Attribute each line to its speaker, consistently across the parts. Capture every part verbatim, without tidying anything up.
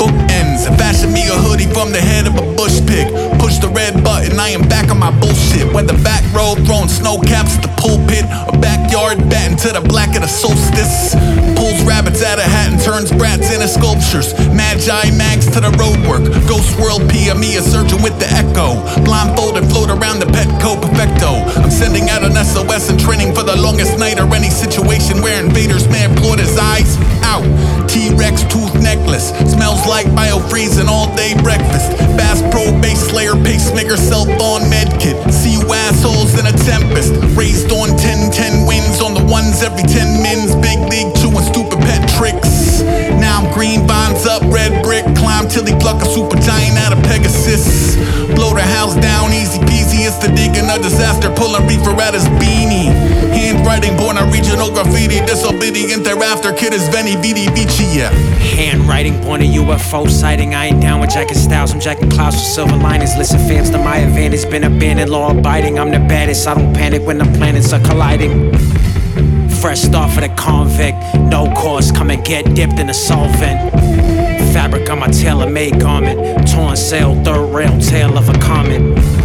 Speaker 1: bookends and fashion me a hoodie from the head of a bush pig. Push the red button, I am back on my bullshit. Whether back row throwing snow caps at the pulpit, or backyard batting to the black of the solstice. Pulls rabbits out of hat and turns brats into sculptures. Magi mags to the roadwork. Ghost world P M E, a surgeon with the echo. Blindfolded float around the Petco perfecto. I'm sending out an S O S and training for the longest night or any situation where invaders may employ his eyes out. T-Rex tooth necklace smells like biofreeze and all day breakfast. Bass Pro bass slayer pacemaker cell phone med kit. See you assholes in a tempest. Raised on ten ten wins on the ones every ten mins. Big league chewing stupid pet tricks. Now I'm green vines up red brick. Climb till he pluck a super giant out of Pegasus. Blow the house down easy peasy. It's the digging a disaster pulling reefer at his beanie. Handwriting born a regional graffiti. Disobedient thereafter kid is Veni Vidi Vici, yeah.
Speaker 2: Handwriting born a U F O sighting. I ain't down with jacking styles, I'm jacking clouds with silver linings. Listen fams, to my advantage, been abandoned, law abiding. I'm the baddest, I don't panic when the planets are colliding. Fresh off of the convict, no course, come and get dipped in a solvent. Fabric on my tailor-made garment, torn sail, third rail, tail of a comet.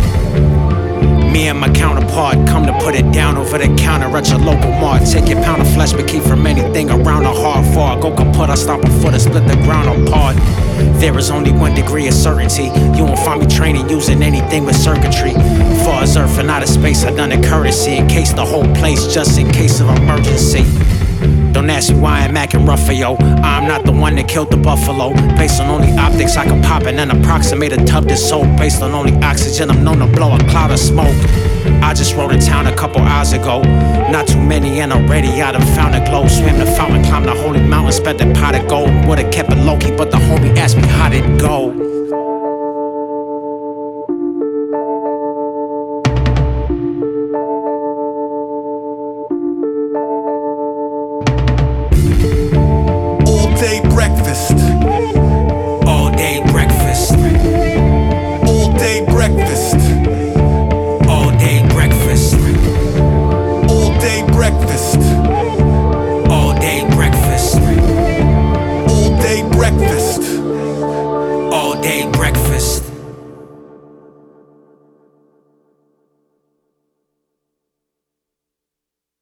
Speaker 2: Me and my counterpart come to put it down over the counter at your local mart. Take your pound of flesh, but keep from anything around a hard far. Go kaput, I stomp a foot and split the ground apart. There is only one degree of certainty. You won't find me training using anything with circuitry. Far as earth and outer space, I done a courtesy in case the whole place, just in case of emergency. Don't ask me why I'm acting rough for yo. I'm not the one that killed the buffalo. Based on only optics, I can pop and then approximate a tub that's sold. Based on only oxygen, I'm known to blow a cloud of smoke. I just rode in town a couple hours ago. Not too many and already I done found a glow. Swam the fountain, climbed the holy mountain, spent the pot of gold. Would've kept it low-key, but the homie asked me how'd it go.